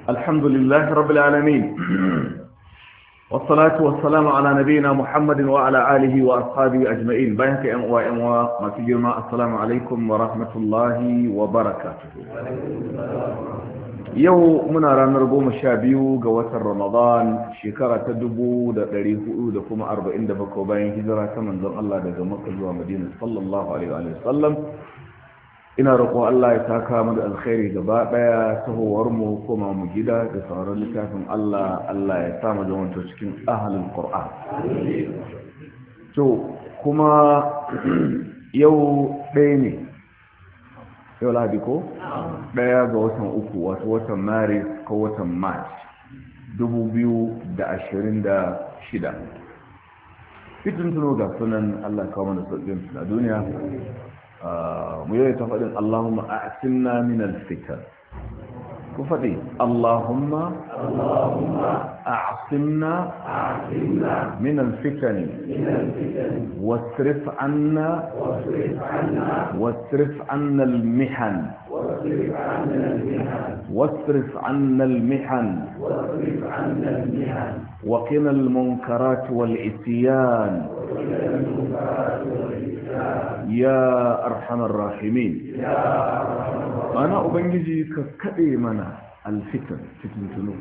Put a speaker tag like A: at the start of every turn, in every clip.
A: الحمد لله رب العالمين والصلاة والسلام على نبينا محمد وعلى آله وأصحابه أجمعين بينك أموا ما تجمع السلام عليكم ورحمة الله وبركاته يومنا رانرقوم الشابيو قوة رمضان شكرة تدبو دا تاريخ دا كما 40 دفكو باين هجرة من ذن الله دا مكة ومدينة صلى الله عليه وسلم ina roƙon Allah ya saka mu da alkhairi gaba daya tahowar mu kuma mu gida da sauran littafin Allah ya sa mu zama cikin ahlul Qur'an to kuma yau ɗaya ne yau Lahadi ko ɗaya ga watan uku wato watan Maris ko watan March 2026 fitin tuno ga sunan Allah kawo mana sauƙin a duniya mu yi ta faɗin Allahumma a'timna min al-fitan ku faɗi Allahumma a'timna min al-fitan wasrif anna al-mihan wasrif anna al-mihan وقنا المنكرات والإتيان يا أرحم الراحمين أنا أبنجي ككئي منا الفتن فتن تنو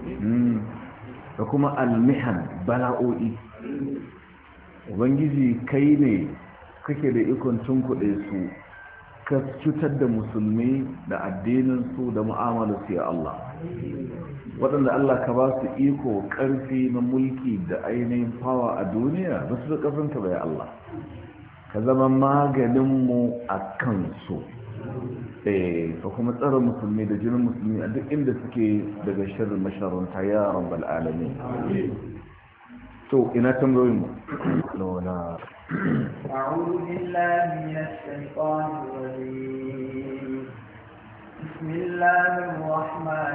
A: وكما المحن بلاؤي أبنجي كيني kake da ikon tunkuɗe su ka cutar da musulmi da addininsu da mu'amalarsu ya Allah waɗanda Allah ka ba su iko ƙarfi na mulki da ainihin fawa a duniya ba su da ƙafinka bai Allah ka zama maganinmu a kansu ka kuma tsara musulmi da jinin musulmi a duk inda suke daga shirin masharanta ya rabbal alamin to ina tambayoyin mu lola
B: أعوذ بالله من الشيطان الرجيم بسم الله الرحمن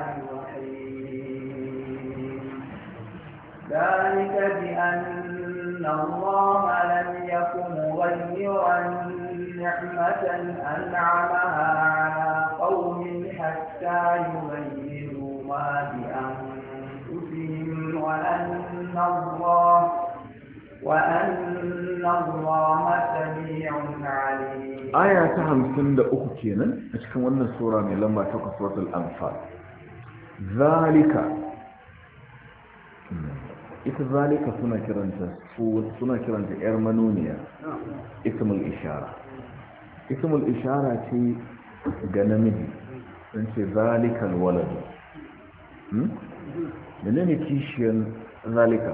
B: الرحيم ذلك بأن الله لم يكن مغيرا نعمة أنعمها على قوم حتى يغيروا ما بأنفسهم وأن الله سميع عليم
A: آية 53 kenan a cikin wannan sura mai lamba 8 suratul anfal zalika ita zalika suna kiranta yar manuniya ismul ishara ce ga namiji sun ce zalikal walad menene kishiyan zalika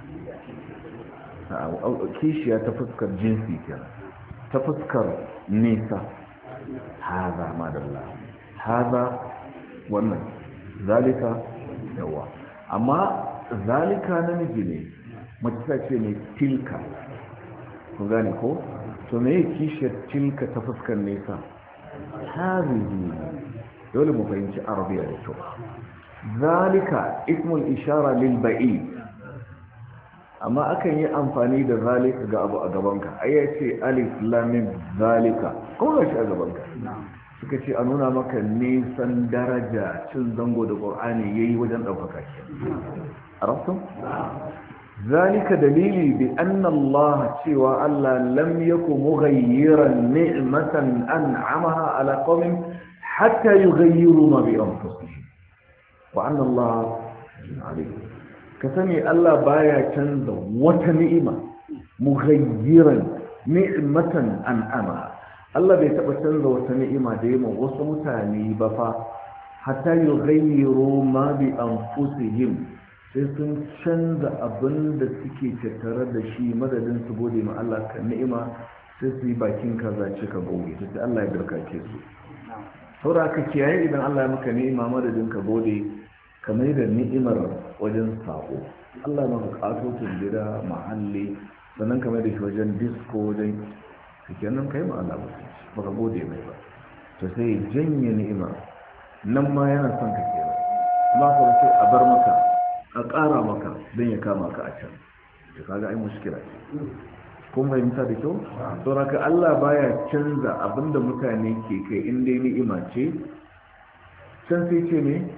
A: kishiya ta fuskar jinsi kenan ta fuskar nisa haza madalla haza wannan zalika yawa amma zalika namiji ne mace ta ce ne tilka ku gane ko to me kishiyar tilka ta fuskar nisa hazihi dole mu fahimci arabiya da kyau zalika ismul ishara lil ba'id amma akan yi amfani da zalika ga abu a gabanka ai ya ce alif lam mim zalika ko ga shi a gabanka suka ce a nuna maka nisan daraja cin zango da qur'ani yayi wajen daukaka shi arabtum zalika dalili bi anna Allah cewa Allah lam yaku mughayyiran ni'matan an'amaha ala qaumin hatta yughayyiru ma bi anfusihim wa anna Allah alim ka sani Allah baya canza wata ni'ima mughayyiran ni'matan an'ama Allah bai taba canza wata ni'ima da yayin wasu mutane ba fa hatta yughayyiru ma bi anfusihim sai sun canza abin da suke tattare da shi madadin su gode ma Allah kan ni'ima sai su yi bakin kaza cika gobe sai Allah ya barkace su saboda ka kiyaye idan Allah ya maka ni'ima madadin ka gode kamar da ni'imar wajen sako Allah maka katotin gida mahalli sannan kamar da shi wajen disco wajen kenan kai ma Allah ba ka gode mai ba to sai janye ni'ima nan ma yana son ka kenan kuma ka sai a bar maka a ƙara maka don ya kama ka a can to kaga ai mushkila ce kun fahimta da kyau saboda Allah baya canza abinda mutane ke kai inda ni'ima ce can sai ce ne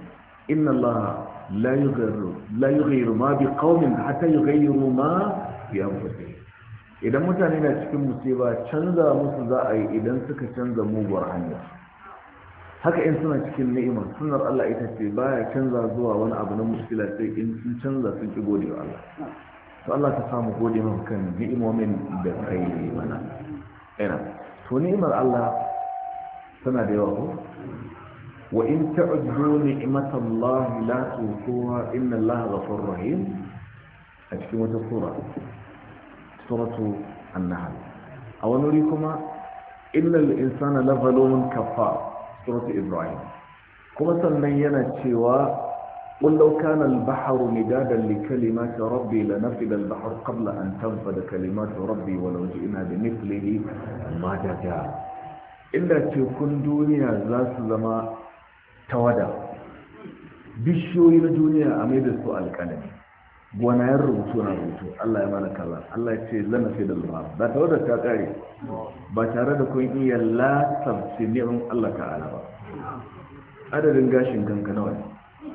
A: inna Allah la yughayyiru ma bi qaumin hatta yughayyiru ma bi anfusihim. Idan mutane na cikin musiba canza musu za a yi idan suka canza muguwar hanya. Haka in suna cikin ni'ima sunnar Allah ita ce baya canza zuwa wani abu na mushkila sai in sun canza sun ki gode wa Allah. To Allah ta samu gode maka kan ni'imomin da kai mana. To ni'imar Allah tana da yawa ko? Wa in ta'uddu ni'matallahi la tuhsuha inna Allaha ghafurur rahim. A cikin wata suratu an-nahl. A wani wuri kuma innal insana lazalumun kafar, suratu Ibrahim. Kuma sannan yana cewa قل لو كان البحر مدادا لكلمات ربي لنفد البحر قبل أن تنفد كلمات ربي ولو جئنا بمثله مددا. إلا تكون دنيا ذات زما تودا bishiyoyi na duniya a mai da su alƙalami gwanayen rubutu na rubutu Allah ya mana kaza Allah ya ce lana fi da lura ba tare da ta ƙare ba tare da kun iya lasarci ni'in Allah ta'ala ba. Adadin gashin kanka nawa ne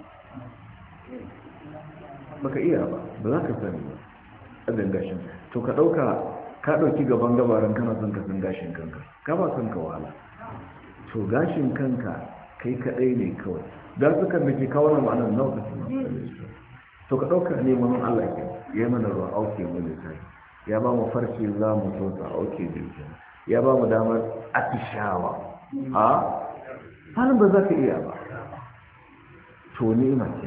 A: baka iya ba za ka sani ba adadin gashin to ka ɗauki gaban gabaran kana son ka san gashin kanka ka ba kanka wahala. To gashin kanka kai kaɗai ne kawai da suka da ke kawo ma'anar nawa ka to ka ɗauka ne manon Allah ke ya mana ruwa auke mu lissafi ya ba mu farce za mu sosa auke jirgin ya ba mu damar atishawa halin ba za ka iya ba. To ni'ima ce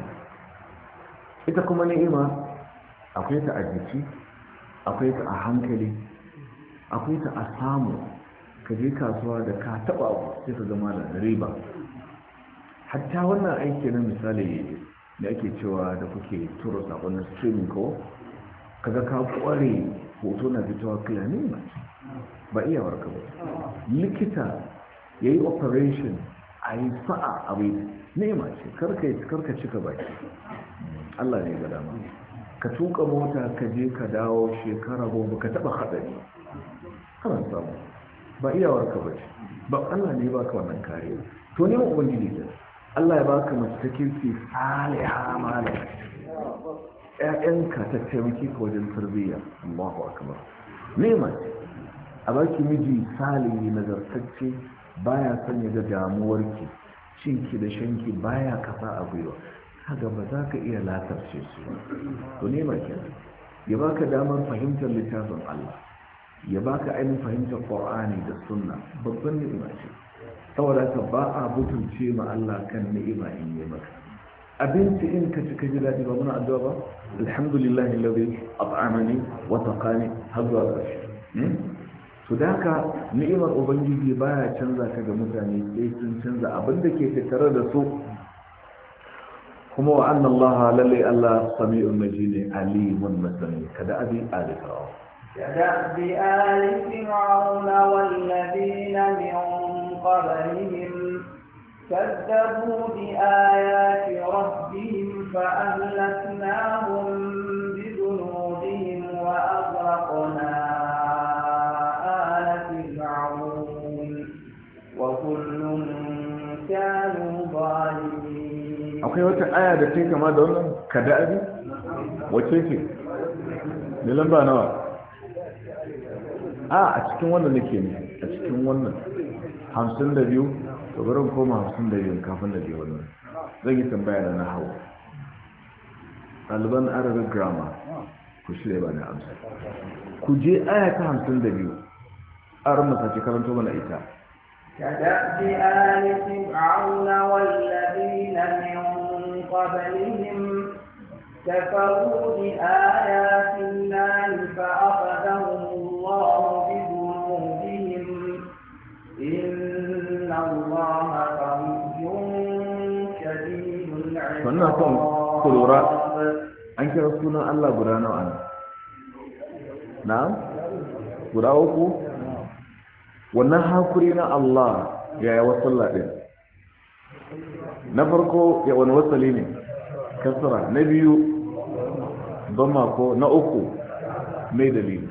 A: ita kuma ni'ima akwai ta a jiki akwai ta a hankali akwai ta a samu ka je kasuwa da ka taba abu sai ka zama da riba. Hatta wannan aiki na misali da ake cewa da kuke turo sakonin streaming ko kaga ka kware hoto na fitowa kila ni'ima ba iya warka ba. Likita ya yi operation a yi sa'a abin ni'ima ce karka cika baki Allah ne ga dama. Ka tuka mota ka je ka dawo shekara goma ka taba hadari kana samu ba iyawar ka bace ba Allah ne baka wannan kariya. To ne mu ubangiji ne Allah ya baka mace ta kirki salihah malaka ƴaƴanka ta taimaki ka wajen tarbiyya Allahu akbar ni'ima a baki miji salihi nagartacce baya sanya ga damuwarki cinki da shanki baya kasa a gwiwa kaga ba za ka iya latarce su to ne mai kenan ya baka damar fahimtar littafin Allah ya baka ainihin fahimtar Qur'ani da Sunna babban ni'ima ce. Saboda ka ba a butulce ma Allah kan ni'ima in yi maka abinci in ka ci ka ji daɗi ba muna addu'a ba alhamdulillahi alladhi at'amani wa taqani har zuwa ƙarshe. To da haka ni'imar ubangiji baya canza ka ga mutane sai sun canza abin da ke tattare da su. kuma wa anna Allah lalle Allah sami'un majid alimun masani kada abi alifra
B: كدأب آل فرعون والذين من قبلهم كذبوا بآيات ربهم فأهلكناهم بذنوبهم وأغرقنا آل فرعون وكل كانوا ظالمين.
A: akwai wata aya da take kama da wannan kada'abi wace ce ne lamba nawa a cikin wannan nake ne a cikin wannan 52 to bari koma 52 kafin da biyu wannan zan yi tambaya da nahawu ɗaliban arabic grammar ku shirya ba na amsa ku je aya ta 52 an masa ce karanto mana ita
B: كدأب آل فرعون والذين من قبلهم كفروا بآيات الله فأخذهم الله بذنوبهم إن الله قوي شديد العقاب. an kira sunan Allah guda nawa ne? Na'am? Guda uku? Wannan hakuri na Allah yaya wasalla din? Na farko ya wani wasali ne? Kasra. Na biyu dhamma ko na uku mai dalili?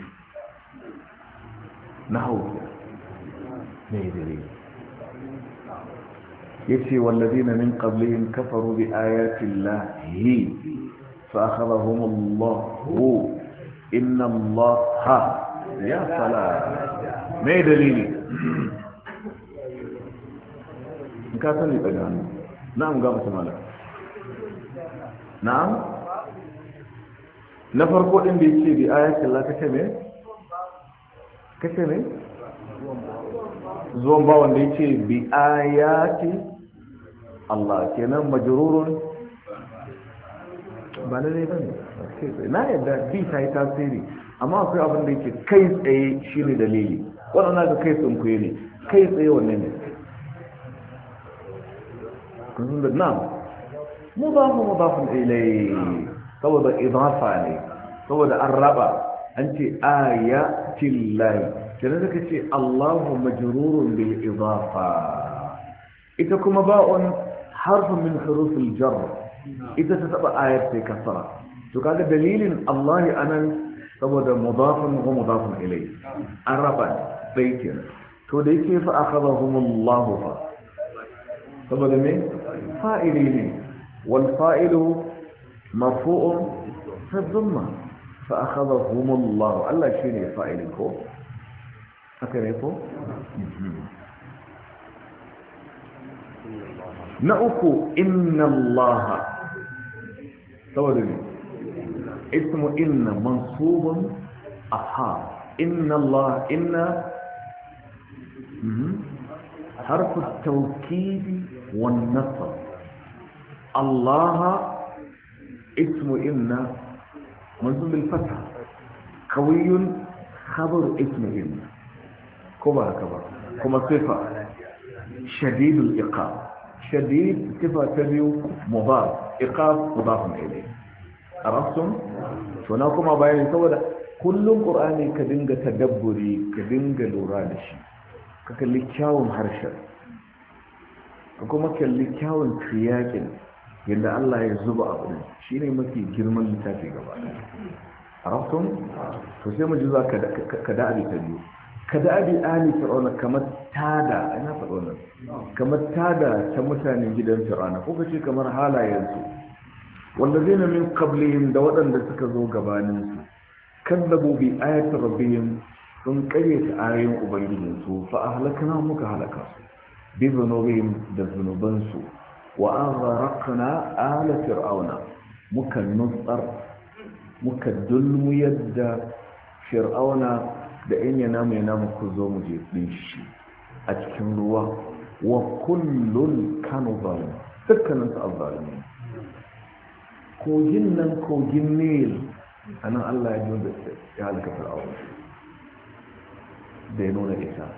B: Na hauke mai dalili.
A: yace wallazina min qablihim kafaru bi ayati llahi fa akhadhahum Allah inna Allah ya salam me dalili in ka sani daga na'am ga mutum malaka na'am na farko din da yake bi ayatin Allah kace me zuwan ba wanda yake bi ayati Allah kenan majrurun ba lalle bane na yadda bi ta yi tasiri amma akwai abin da yake kai tsaye shine dalili wannan ga kai sun kuye ne kai tsaye wannan ne kun da na'am mudafun ilayhi saboda idafa ne saboda an raba an ce ayatil lahi kenan suka ce Allahu majrurun bil idafa ita kuma ba'un harfun min hurufil jar ita ta taba ayat sai kasara to kaga dalilin Allah anan saboda mudafun wa mudafun ilayhi an raba sai kenan to da yake fa akhadahumullahu fa saboda me fa'ili ne wal fa'ilu marfu'un fi dhamma fa akhadahumullahu Allah shine fa'ilin ko haka ne ko na uku inna allaha saboda ne ismu inna mansubun aha inna allah inna harfu tawkidi wan nasb allah ismu inna mansub bil fatha qawiyun khabar ismu inna kuma haka ba kuma sifa shadidul iqab shadid sifa tabiu mudaf iqab mudaf ilayhi arabtum to na kuma bayani saboda kullum qur'ani ka dinga tadabburi ka dinga lura da shi ka kalli kyawun harshen ka kuma kalli kyawun tiyakin yadda Allah ya zuba abu shine mafi girman littafi gaba arabtum to sai mu ji za ka da abi ta biyu kada abi ali fir'auna kamar tada ina faɗo nan kamar tada ta mutanen gidan fir'auna ko kace kamar halayensu wanda zai na min qablihim da waɗanda suka zo gabanin su kadzabu bi ayati rabbihim sun karyata ayoyin ubangijin su fa ahlakna muka halaka bi dhunubihim da zunuban su wa aghraqna ala fir'auna muka nutsar muka dulmu yadda fir'auna da in yana mai namu ku zo mu je ɗin shi a cikin ruwa wa kullun kanu zalim dukkanin su azzalimi kogin nan kogin nil a nan Allah ya nuna ya halaka fir'aun da ya nuna ita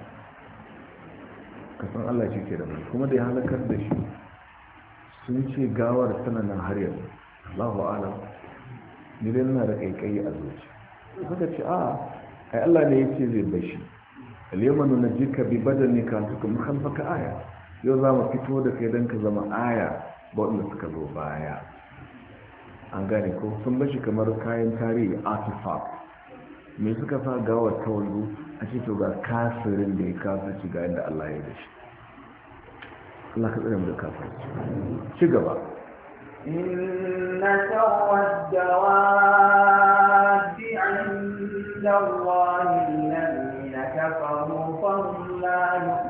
A: kasan Allah shi ke da mai kuma da ya halakar da shi sun ce gawar tana nan har yanzu Allahu alam ni dai na da kaikayi a zuci suka ce a ai Allah ne yace zai bashi al-yawma nunjika bi badanika tukum khalfaka aya yau za mu fito da kai dan ka zama aya ba wanda suka zo baya an gane ko sun bashi kamar kayan tarihi artifact me suka sa gawar ta wallo a ce to ga kafirin da ya kasa ci ga yadda Allah ya dashi Allah ka tsare mu da kafirci ci gaba
C: inna tawaddawabi عند الله الذين كفروا فهم لا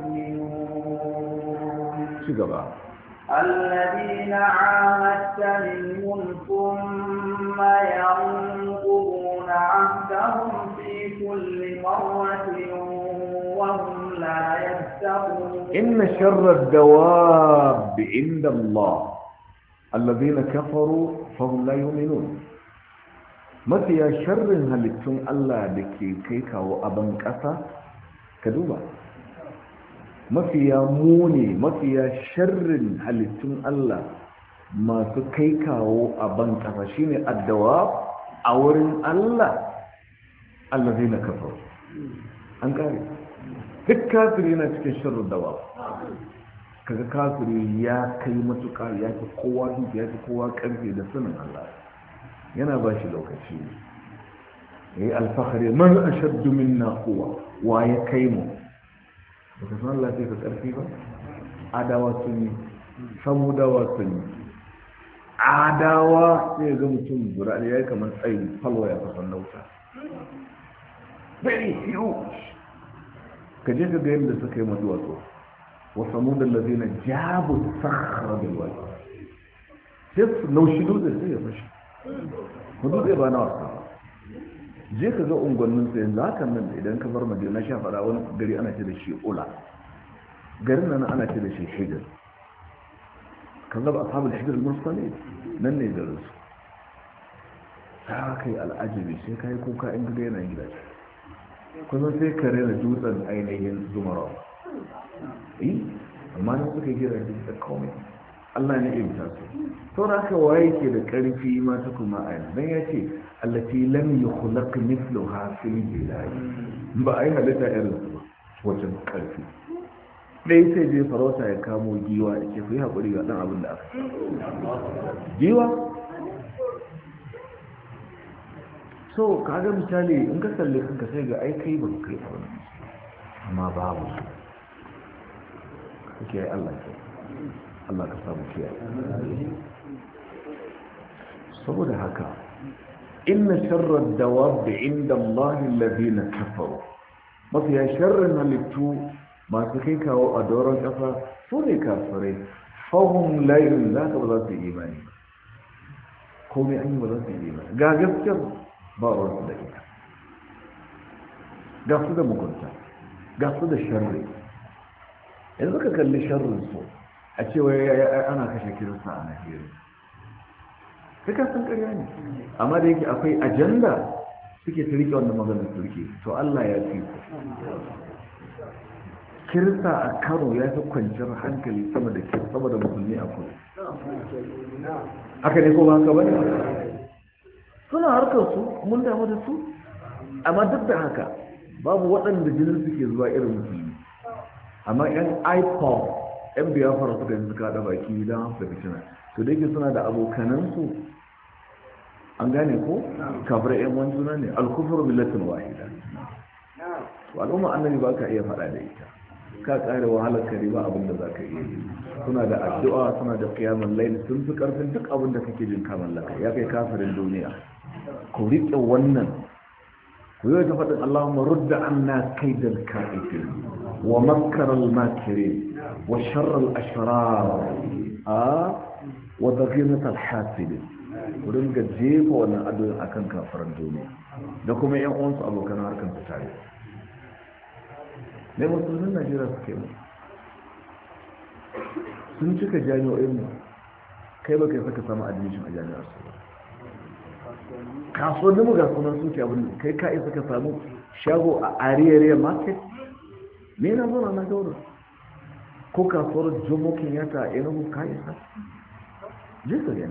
C: يؤمنون
A: شكرا
C: الذين عاهدت منهم ثم ينقضون عهدهم في كل مرة وهم لا يتقون
A: إن شر الدواب عند الله الذين كفروا فهم لا يؤمنون mafiya sharrin halittun Allah da ke kai kawo abin ƙasa ka duba mafiya muni mafiya sharrin halittun Allah masu kai kawo abin ƙasa shine addawa a wurin Allah Allah zai na kafa an kare duk kafiri yana cikin sharrin dawa kaga kafiri ya kai matuƙa ya fi kowa dukiya ya fi kowa ƙarfi da sanin Allah yana ba shi lokaci ya yi alfahari man a shaddu minna kuwa wa ya kai mu ba ka san Allah sai ka ƙarfi ba adawa sun yi
B: samudawa sun yi adawa sai ga mutum guda ya yi kamar tsayin falwa ya fasan nauta very huge ka je ka ga yadda suka yi maduwatsu wasu mudan da zai na jabu sakhara da wani sai su laushi dutse sai ya fashi ku dutse ba na wasa ba je ka ga unguwannin sai yanzu hakan nan idan ka bar madina sha fara wani gari ana ce da shi ula garin nan ana ce da shi hijir kan zaba ashabul hijir mursali nan ne garin su ta kai al'ajibi sai kai kuka in ga yana gida kuma sai ka rena dutsen ainihin zumarawa amma nan suka gira da komai Allah ne imta su to da haka waye ke da karfi ma ta kuma a dan ya ce allati lam yukhlaq mithluha fil bilad ba ai halitta irin su ba wajen karfi dai sai je farauta ya kamo giwa yake ku yi hakuri ga dan abin da aka giwa so kaga misali in ka kalle kanka sai ga ai kai ba kai ba amma babu kake Allah ke Allah ka samu kiyaye saboda haka inna sharra dawab inda Allah alladhina kafaru mafiya sharrin halittu masu kai kawo a doron kasa su ne kafirai fahim layin za ka ba za su yi imani komai an yi ba za su yi imani ga gaskiyar ba ruwansu da ita ga su da mugunta ga su da sharri yanzu ka kalli sharrinsu a cewa ana kashe kirista a Najeriya kai ka san ƙarya ne amma da yake akwai ajanda suke ta rike wannan maganar turki to Allah ya fi ku kirista a Kano ya fi kwanciyar hankali sama da musulmi a kudu haka ne ko ba haka bane suna harkar su mun damu da su amma duk da haka babu waɗanda jinin suke zuwa irin musulmi amma yan ipod yan biyafara suka yi suka haɗa baki don hafta fitina to da yake suna da abokanansu an gane ko kafar yan wani suna ne alkufar millatin wahida al'umma annabi ba ka iya faɗa da ita ka ƙare wahalar kare ba abin da za ka iya yi suna da addu'a suna da kiyamun laili sun fi ƙarfin duk abin da kake jin kamar laka ya kai kafirin duniya ku riƙe wannan ku yi ta faɗin Allahumma rudda anna kaidal kafir wa makkar al-makirin wa sharr al-ashrar wa daghinat al-hasid ku dinga jefa wannan addu'a akan kafirin duniya da kuma ƴan uwansu abokan harkar su tare ne musulmin Najeriya suke mu sun cika jami'o'in mu kai ba kai saka samu admission a jami'ar su ba kasuwannin mu ga sunan suke abin kai ka isa ka samu shago a area market me na zo na gauro ko kasuwar jomo kenyatta a enugu ka isa jinsa ne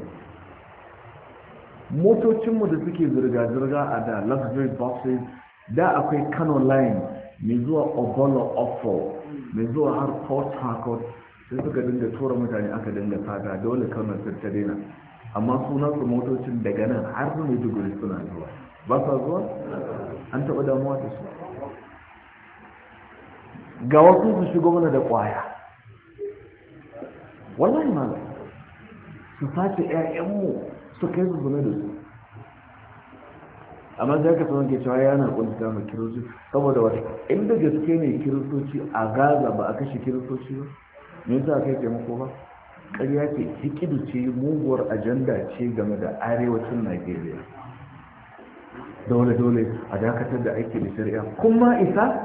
B: motocinmu da suke zirga-zirga a da luxury buses da akwai Kano line mai zuwa Ogolo Ofo mai zuwa har Port Harcourt sai suka dinga tura mutane aka dinga fata dole Kano ta daina amma sunan su motocin daga nan har su mai duguri suna zuwa ba sa zuwa an taɓa damuwa da su ga wasu su shigo mana da ƙwaya wallahi malam su sace 'ya'yanmu su kai su zuna da su amma sai ka sanar ke cewa yana kunta ma kiristoci saboda wata inda gaske ne kiristoci a Gaza ba a kashe kiristoci ba me yasa kai taimako ba ƙarya ce hikidu ce muguwar ajanda ce game da arewacin Najeriya dole a dakatar da aiki da shari'a kuma isa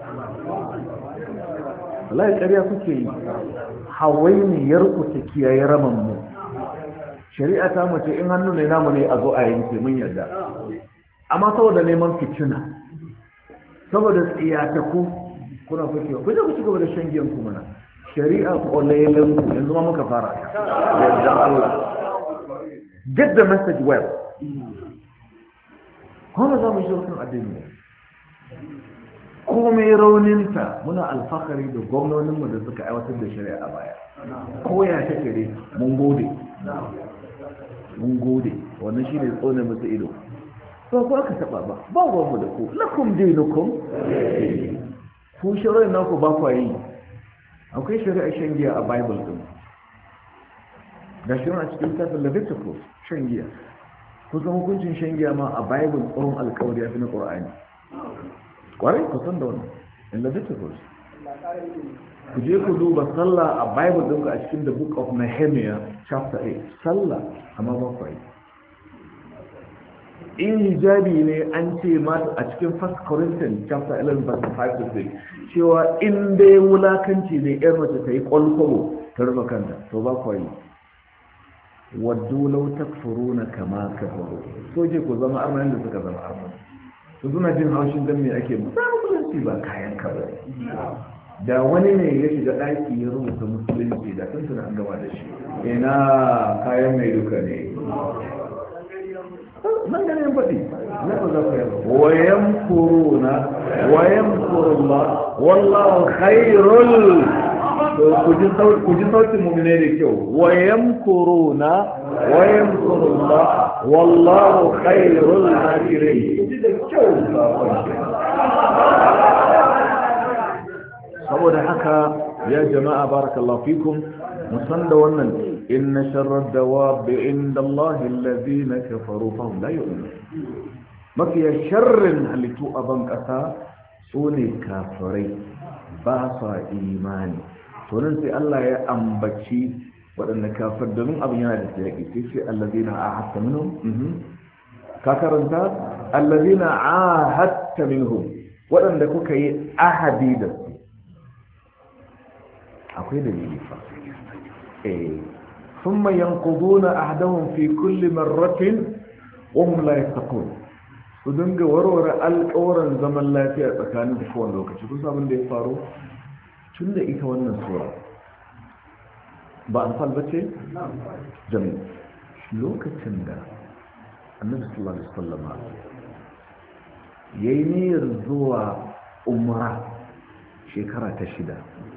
B: wallahi ƙarya kuke yi hawainiyar ku ta kiyaye raman mu shari'a ta mace in hannu ne namu ne a zo a yanke mun yarda amma saboda neman fitina saboda tsiyataku kuna fakewa ku je ku ci gaba da shan giyan ku mana shari'a ƙwallailen ku yanzu ma muka fara yadda Allah get the message well kuma za mu shi rukun addini komai rauninta muna alfahari da gwamnoninmu da suka aiwatar da shari'a a baya ko ya take dai mun gode wannan shine tsone musu ido ba ku aka taba ba ruwanmu da ku lakum dinukum ku shari'a naku ba ku yi akwai shari'a shan giya a bible din ga shi a cikin littafin Leviticus shan giya kusan hukuncin shan giya ma a Bible tsohon alkawari ya fi na Qur'ani kwarai kusan da wannan in Leviticus ku je ku duba sallah a Bible ɗinku a cikin the book of Nehemiah chapter 8 sallah amma ba ku yi in hijabi ne an ce mata a cikin 1 Corinthians chapter 11 verse 5 to 6 cewa in dai wulakanci ne yar mace ta yi kwalkwabo ta rufe kanta to ba ku yi waddu law takfuruna kama kafaru so je ku zama arnan da suka zama arnan su suna jin haushin dan me ake musulunci ba kayan kawai da wani ne ya shiga ɗaki ya rubuta musulunci da sun suna an gaba da shi ina kayan mai duka ne nan ganin faɗi na ba za ku yaba wayan kuruna wayan kurula wallahu khairul ku ji sautin mummune da kyau wayan kuruna wayan kurula wallahu khairul nakirin ku ji da kyau saboda haka ya jama'a barakallahu fikum musan da wannan inna sharrad dawab inda Allah alladhina kafaru fa hum la yu'minun mafiya sharrin halittu a ban kasa sune kafirai ba sa imani to nan sai Allah ya ambaci waɗanda kafir domin abin yana da tsayaki sai sai alladhina ahadta minhum ka karanta alladhina ahadta minhum waɗanda kuka yi ahadi da su akwai dalili fa ثم ينقضون عهدهم في كل مرة وهم لا يتقون su dinga warware alƙawarin zaman lafiya tsakanin da kowane lokaci kun sabon da ya faru tun da ita wannan sura ba an falbace jami lokacin da annabi sallallahu alaihi wasallam yayi niyyar zuwa umra shekara ta 6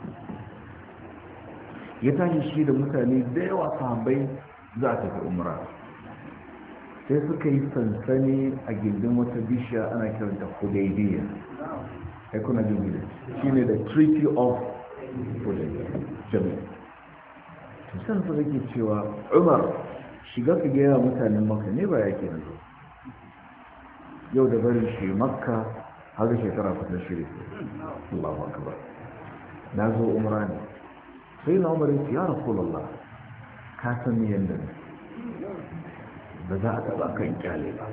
B: ya tashi shi da mutane da yawa sahabbai za a tafi umra sai suka yi sansani a gindin wata bishiya ana kiranta Hudaybiyya ai kuna jin da shine the treaty of Hudaybiyya jami'a to san su yake cewa Umar shiga ka ga mutanen Makka ne ba yake nan yau da barin shi Makka har shekara ta shiri Allahu akbar na zo umra ne sai na Umar ya Rasulullah ka san yanda ne da za a taba kan kyale ba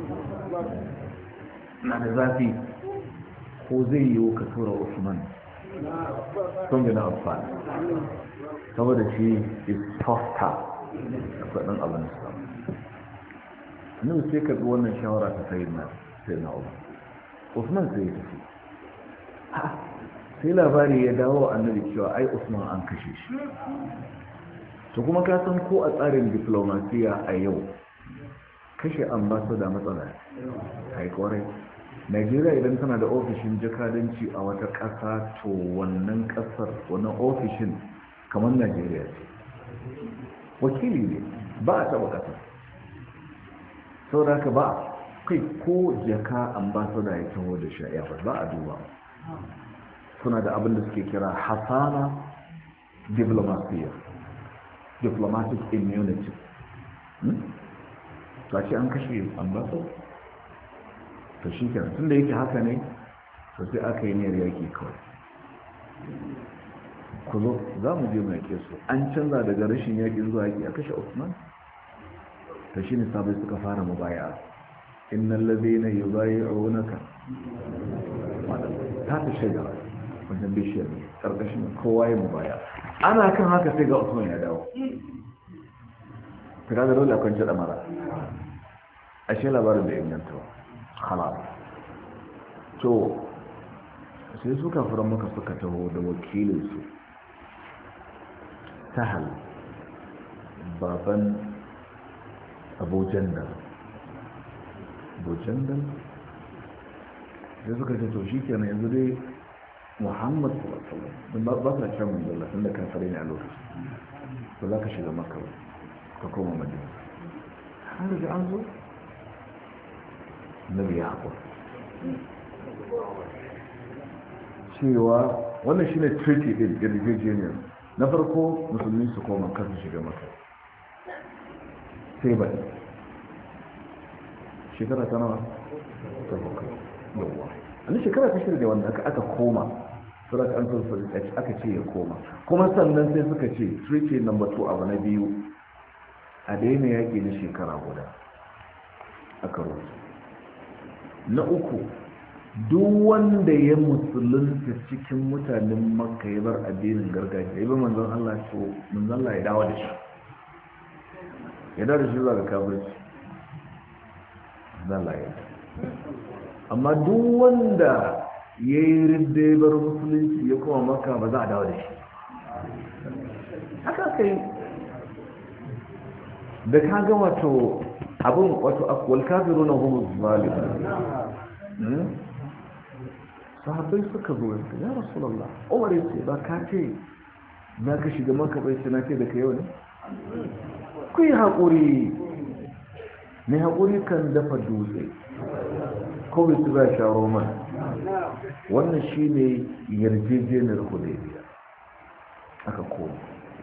B: na da zafi ko zai yiwu ka tura Usman sun gina amfani saboda shi is tougher a faɗin abin sa nan sai ka wannan shawara ta sayi na Umar Usman sai ya tafi sai labari ya dawo annabi cewa ai Usman an kashe shi to kuma ka san ko a tsarin diplomasiya a yau kashe ambassador matsala kai kwarai Najeriya idan tana da ofishin jakadanci a wata ƙasa to wannan ƙasar wannan ofishin kamar Najeriya ce wakili ne ba a taɓa ƙasa sau da haka ba kai ko jaka ambassador ya taho da shi ba a duba suna da abin da suke kira hasana diplomatic immunity ta ce an kashe ambassador to shi kenan tun da yake haka ne to sai aka yi niyyar yaki kawai ku zo za mu je mai su an canza daga rashin yaki zuwa yaki a kashe Usman to shi ne sabai suka fara mubaya innal ladhina yubayi'unaka ta ta shagara wajen bishiyar ne ƙarƙashin kowa ya mubaya ana kan haka sai ga Usman ya dawo ta kaga dole akwai da mara ashe labarin da inganta halal to sai suka fara maka suka taho da wakilinsu Sahal baban Abu Jandal sai suka ce to shi kenan yanzu dai Muhammad sallallahu alaihi wasallam ba ka cewa mun dalla tunda kafare ne a lokacin to za ka shiga Makka ka koma Madina har da an zo Nabi ya haƙo cewa wannan shine treaty din yarjejeniyar na farko musulmi su koma kan su shiga Makka sai ba shekara ta nawa ta bakwai yawa a shekara ta shirya wanda aka koma surat an aka ce ya koma kuma sannan sai suka ce treaty number 2 abu na biyu a daina yaƙi na shekara guda aka rubuta na uku duk wanda ya musulunta cikin mutanen makka ya bar addinin gargajiya ya bi manzon Allah to manzon Allah ya dawo da shi zuwa ga kafirci zan laye amma duk wanda ya yi ridda ya bar musulunci ya kuma makka ba za a dawo da shi haka kai da ka ga wato abin wato akwai kafiru na homo zalibu sahabbai suka zo yanzu ya rasulallah umar ya ce ba ka ce za ka shiga maka bai na ce da ka yau ne ku yi haƙuri mai haƙuri kan dafa dutse ko bai su za sha roman wannan shi ne yarjejeniyar hudaybiya aka koma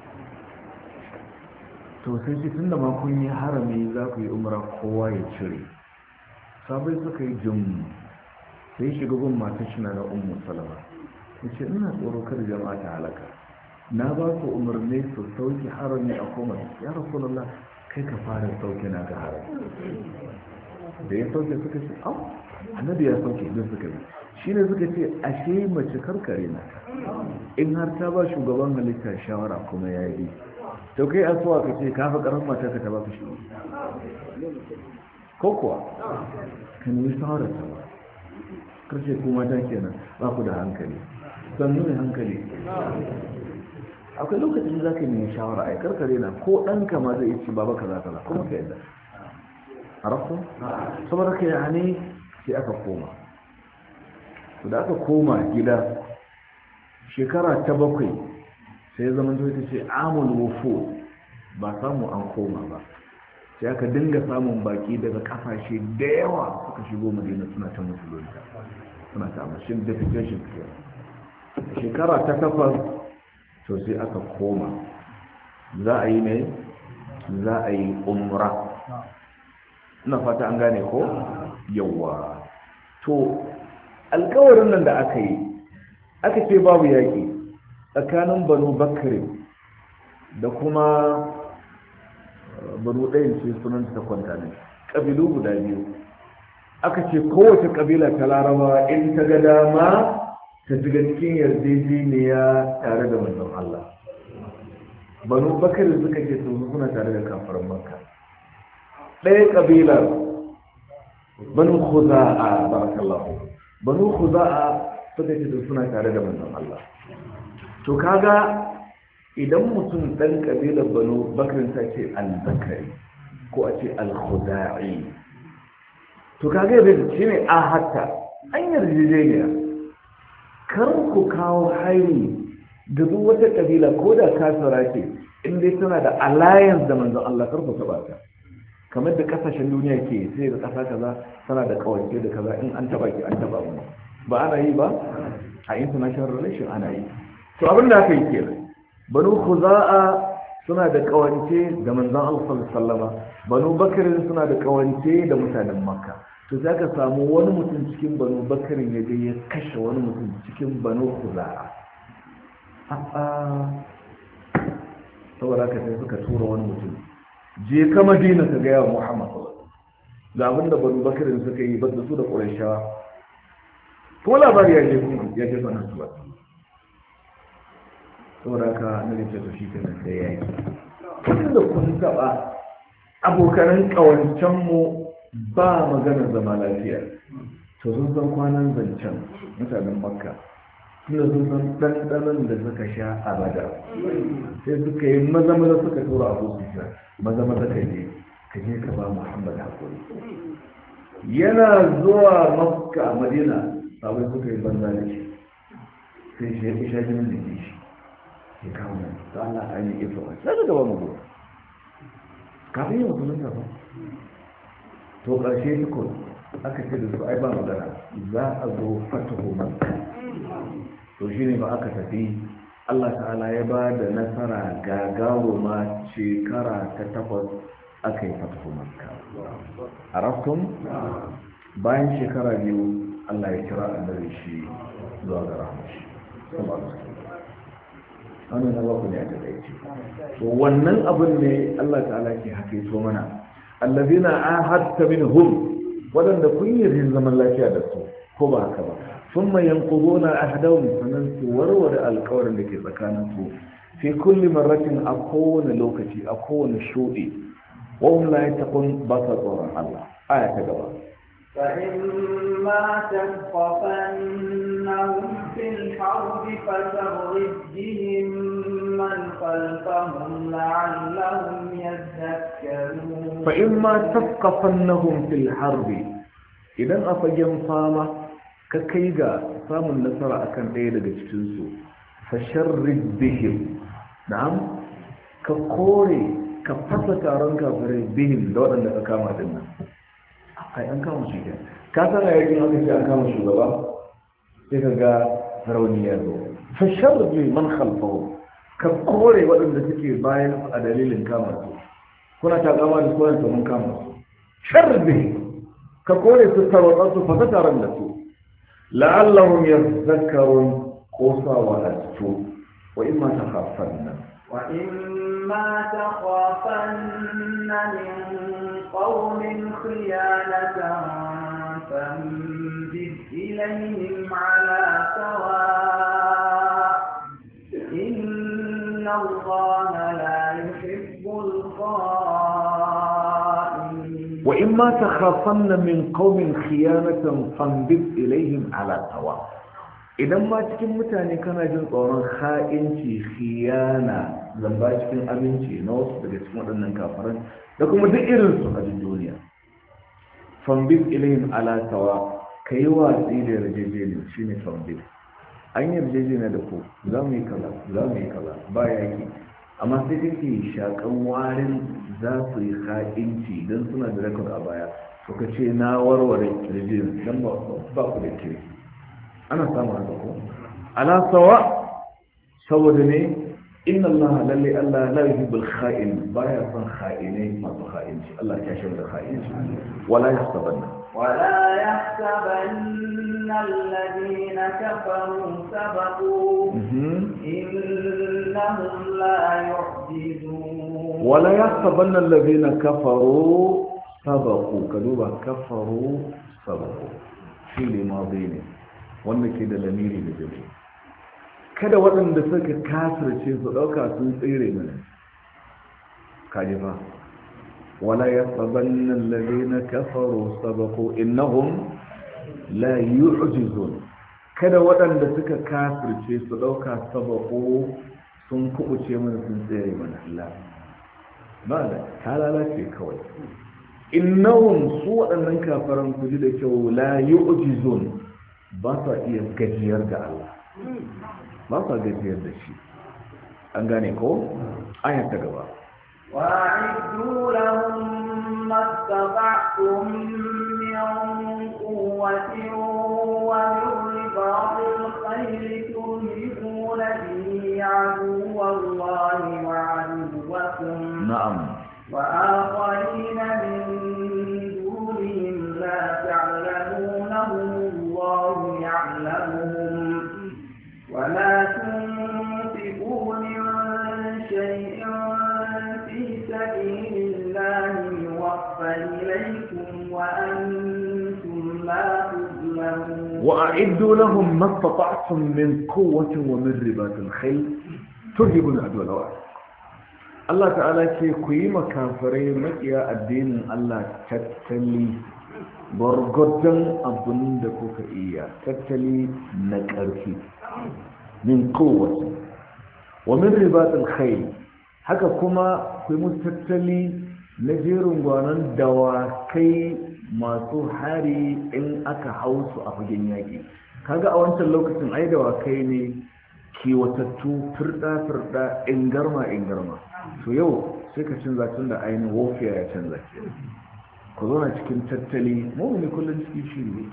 B: to sai ce tun da ma kun yi harami za ku yi umra kowa ya cire sabai suka yi jin sai shiga gun mata shina na ummu salama ya ce ina tsoro kada jama'a ta halaka na ba ku umarni su sauki harami a koma ya rasulullah kai ka fara sauki na ga harami da ya sauke suka ce au annabi ya sauke idan suka bi shi ne suka ce ashe mace karkare na in har ta ba shugaban halitta shawara kuma ya yi to kai asuwa ka ce ka fi karan mata ka ta ba ka shi ko kuwa kan yi shawarar ta ba karshe kuma ta kenan ba ku da hankali sannu ne hankali akwai lokacin za ka yi shawara a karkare na ko ɗanka ma zai ci baba kaza kaza kuma ka yadda a rafu saboda ka yi sai aka koma su da aka koma gida shekara ta 7 sai zama ta ce amul wufo ba samu an koma ba sai aka dinga samun baki daga kasashe da yawa suka shigo madina suna ta musulunta suna ta amashin defecation shekara ta 8 to sai aka koma za a yi ne za a yi umra ina fata an gane ko yawa to alkawarin nan da aka yi aka ce babu yaƙi tsakanin banu bakari da kuma banu ɗayin ce sunanta ta kwanta ne ƙabilu guda biyu aka ce kowace ƙabila ta larabawa in ta ga dama ta shiga cikin yarjejeniya tare da manzon Allah banu bakari suka ce su suna tare da kafaran makka ɗaya ƙabilar banu khuza'a barakallahu banu khuza'a suka ce su suna tare da manzon Allah to kaga idan mutum ɗan ƙabilar banu bakirin ta ce al-bakari ko a ce al-khuza'i to kaga yadda shi ne a haka an yarjejeniya kar ku kawo hari da duk wata ƙabila ko da kasara ce in dai tana da alliance da manzon Allah kar ku taɓa ta kamar da kasashen duniya ke sai da ƙasa kaza tana da kawance da kaza in an taɓa ki an taɓa mu ba ana yi ba a international relation ana yi to abin da aka yi kenan banu khuza'a suna da kawance da manzon Allah sallallahu alaihi wasallama banu bakr suna da kawance da mutanen makka to zaka samu wani mutum cikin banu bakr ya je ya kashe wani mutum cikin banu khuza'a saboda haka sai suka tura wani mutum je ka madina ka ga yawa Muhammad ga abinda banu bakr suka yi ba su da qurayshawa ko labari ya je sanar su ba saboda ka nuna ce to shi ke nan sai ya yi kun da kun taɓa abokanan ƙawancenmu ba maganar zama lafiya to sun san kwanan zancen mutanen makka tunda sun san ɗanɗanon da suka sha a bada sai suka yi maza suka tura abu su sha maza ka je ka ba muhammad haƙuri yana zuwa makka madina sabon suka yi banza da shi sai shi ya fi sha jinin da ke shi ya kawo nan ta Allah a yi ifa sai ka gaba mu kafin yin musulun ba to ƙarshe tukun aka ce da su ai ba magana za a zo fatahu makka to shi ne ba aka tafi Allah ta'ala ya ba da nasara gagaruma shekara ta 8 aka yi fatahu makka araftum bayan shekara 2 Allah ya kira annabi shi zuwa ga rahmashi wannan na baku ne a takaice to wannan abin ne Allah ta'ala ke hakaito mana allazina ahadta minhum wadanda kun yi zaman lafiya da su ko ba haka ba thumma yanquduna ahdahum sanan su warware alƙawarin da ke tsakanin su fi kulli marratin a kowane lokaci a kowane shuɗi wa hum la yattaqun ba sa tsoron Allah aya ta gaba
C: فإما تثقفنهم في الحرب فشرد بهم من خلفهم لعلهم يذكرون
B: فإما تثقفنهم في الحرب إذن أفجم فاما ككيغا فام النصر أكن إيدا جتنسو فشرد بهم نعم كقوري كفتك أرنكا فريد بهم دون أنك كاما دنا ai an kama shi ke ka san a yakin aka ce an kama shugaba sai ka ga rauni ya zo fashar bi man khalfahu ka kore waɗanda suke bayan a dalilin kama su kuna ta kama da sunan mun kama su sharbi ka kore su tarwatsa su fata taron da su la'allahum yadhakkarun qosawa astu wa imma takhafanna
C: وإما تخافن من قوم خيانة فانبذ إليهم على سواء إن الله لا يحب الخائنين
B: وإما تخافن من قوم خيانة فانبذ إليهم على سواء idan ma cikin mutane kana jin tsoron ha'inci khiyana zamba cikin aminci na wasu daga cikin waɗannan kafaran da kuma duk irinsu a duniya fambis ilayhim ala sawa ka yi watsi da yarjejeniya shine fambis an yarjejeniya da ku za mu yi kaza ba yaki amma sai kake shakan warin za su yi ha'inci don suna da rekod a baya to ka ce na warware yarjejeniya don ba ku da kirki ana samu haka ko ala sawa saboda ne inna Allah lalle Allah la yuhibbul kha'in baya son kha'inai masu kha'inci Allah ya shi da kha'inci wala yahsabanna alladhina kafaru sabaqu innahum la yu'jizun wala yahsabanna alladhina kafaru sabaqu kaduba kafaru sabaqu fi limadi wanda ke da lamiri da jami kada waɗanda suka kasarce su ɗauka sun tsere mana kaji fa wala ya sabannan lalina kafaro sabako innahum la yu'jizun kada waɗanda suka kasarce su ɗauka sabako sun kubuce mana sun tsere mana Allah ba da ta lalace kawai innahum su waɗannan kafaran ku ji da kyau la yu'jizun ba sa iya gajiyar da Allah ba sa gajiyar da shi an gane ko ayar ta gaba
C: وأعدوا لهم ما استطعتم من قوة ومن رباط الخيل ترهبون به عدو الله وعدوكم
B: نعم
C: وآخرين من دونهم لا تعلمونهم الله يعلمهم ولا تنفقوا من شيء في سبيل الله يوفى إليكم وأنتم لا تظلمون
B: وأعدوا لهم ما استطعتم من قوة ومن رباط الخيل ترهبون عدو الله Allah ta'ala ce ku yi makafarai makiya addinin Allah tattali gwargwadon abin da kuka iya tattali na ƙarfi min kowace wa min ribatul khayl haka kuma ku yi musu tattali na jerin gwanon dawakai masu hari in aka hausu a fagen yaƙi kaga a wancan lokacin ai dawakai ne kiwatattu firda ingarma to yau sai ka canza tun da ainihin wofiya ya canza ke ku zauna cikin tattali mummuni kullum cikin shi ne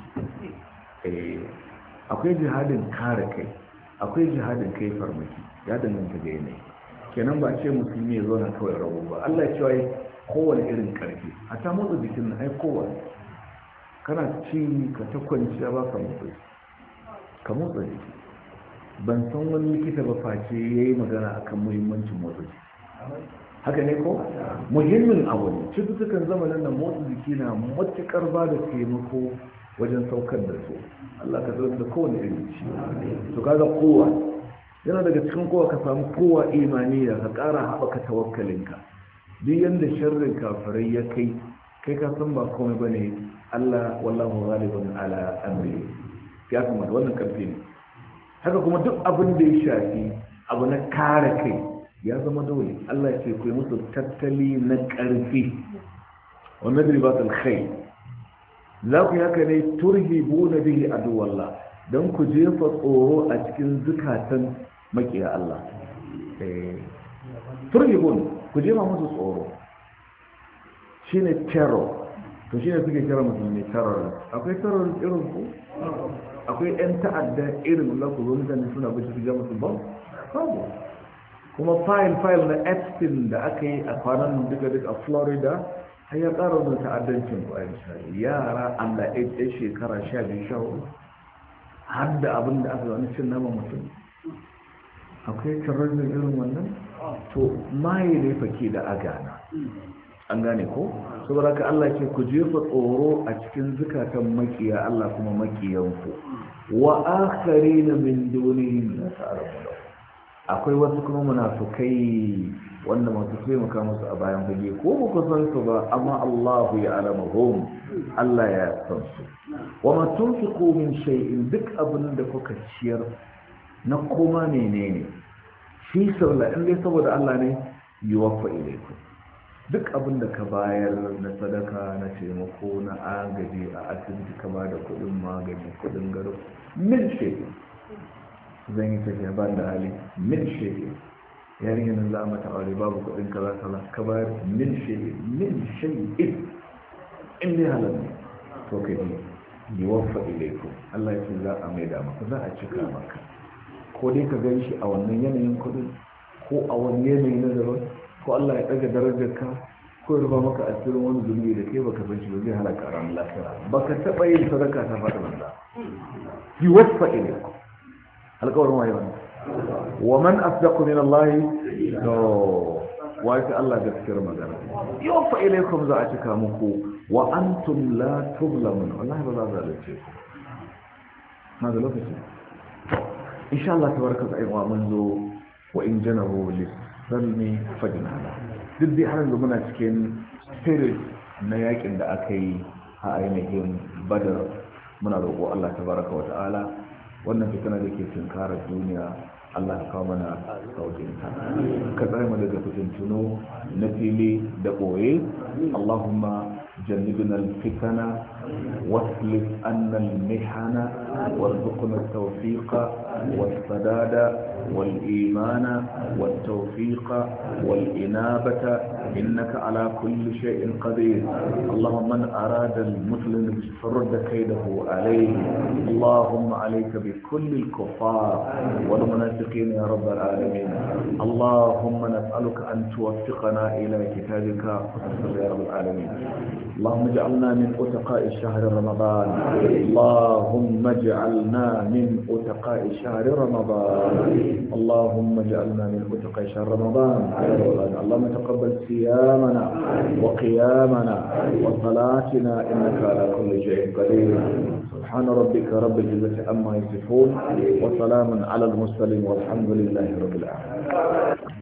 B: akwai jihadin kare kai akwai jihadin kai farmaki ya danganta da yanayi kenan ba ce musulmi ya zauna kawai rabu ba Allah cewa
A: kowane irin karfi a ta motsa jikin na ai kowane kana ci ka ta kwanciya ba ka motsa jiki ban san wani likita ba face ya yi magana akan muhimmancin motsa jiki haka ne ko muhimmin abu ne cututtukan zamanin nan motsa jiki na matuƙar ba da taimako wajen saukar da su Allah ka zo da kowane irin ci to kaga kowa yana daga cikin kowa ka samu kowa imaniya ka ƙara haɓaka tawakkalinka duk yanda sharrin kafirai ya kai ka san ba komai bane Allah wallahu ghalibun ala amri ya kuma wannan karfi ne haka kuma duk abin da ya shafi abu na kare kai ya zama dole Allah ya ce ku yi musu tattali na karfi wannan ribatul khayr za ku haka ne turhibuna bihi aduwallah dan ku jefa tsoro a cikin zukatan makiya Allah turhibun ku jefa musu tsoro shine terror to shine suke kira musulmi terror akwai terror irin ku akwai yan ta'adda irin da ku zo mutane suna bace su ga musu ba kuma file na Epstein da aka yi a kwanan duka a Florida har ya ƙara da ta'addancin ku a misali yara Allah ya shekara 12-14 har da abin da aka zane cin nama mutum akwai terrorism irin wannan to maye ne fake da agana an gane ko saboda ka Allah ce ku jefa tsoro a cikin zukatan makiya Allah kuma makiyanku wa akharina min dunihim la ta'lamu akwai wasu kuma munafikai wanda masu taimaka musu a bayan fage ko ba ku san su ba amma Allah ya alamuhum Allah ya san su wa ma tunfiqu min shay'in duk abin da kuka ciyar na koma menene shi sallah in dai saboda Allah ne yuwaffa ilaykum duk abin da ka bayar na sadaka na taimako na agaji a asibiti ka bada kudin magani kudin gado min shay'in zan yi tafiya ban da hali min shay'in yarinyar nan za a mata aure babu kudin kaza kaza ka bayar min shay'in in dai halal ne to ka yi yuwaffa ilaykum Allah ya ce za a maida maka za a cika maka ko dai ka gan shi a wannan yanayin kudin ko a wani yanayi na daban ko Allah ya daga darajar ka ko ya rufa maka asirin wani zunubi da kai baka san shi ba zai halaka ran lafiya baka taba yin sadaka ta faɗi banza yi wasfa ilaykum alƙawarin waye wannan wa man asdaqu min Allah to wa ta Allah gaskiyar magana yuwaffa ilaykum za a cika muku wa antum la tuzlamun wallahi ba za a zalunce ku ma da lokaci insha Allah tabaraka wa ta'ala mun zo wa in janahu lisalmi fajnala duk dai har yanzu muna cikin spirit na yakin da aka yi a ainihin badar muna roƙo Allah tabaraka wa ta'ala wannan fitina da ke tunkarar duniya Allah ka kawo mana saukin ta ka tsare mu daga fitintunu na fili da ɓoye Allahumma جنبنا الفتن واصلف عنا المحن وارزقنا التوفيق والسداد والإيمان والتوفيق والإنابة إنك على كل شيء قدير اللهم من أراد المسلم فرد كيده عليه اللهم عليك بكل الكفار والمنافقين يا رب العالمين اللهم نسألك أن توفقنا إلى كتابك يا رب العالمين اللهم اجعلنا من أتقاء شهر رمضان اللهم اجعلنا من أتقاء شهر رمضان اللهم اجعلنا من أتقاء شهر رمضان اللهم تقبل صيامنا وقيامنا وصلاتنا إنك على كل شيء قدير سبحان ربك رب العزة عما يصفون وسلام على المرسلين والحمد لله رب العالمين